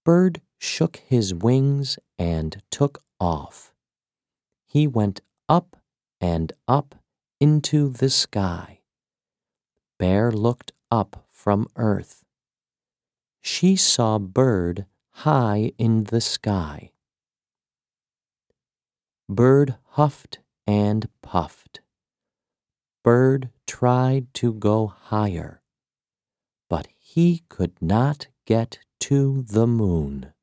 Bird shook his wings and took off. He went up and up into the sky. Bear looked up from earth. She saw Bird high in the sky. Bird huffed and puffed. Bird tried to go higher, but he could not get to the moon.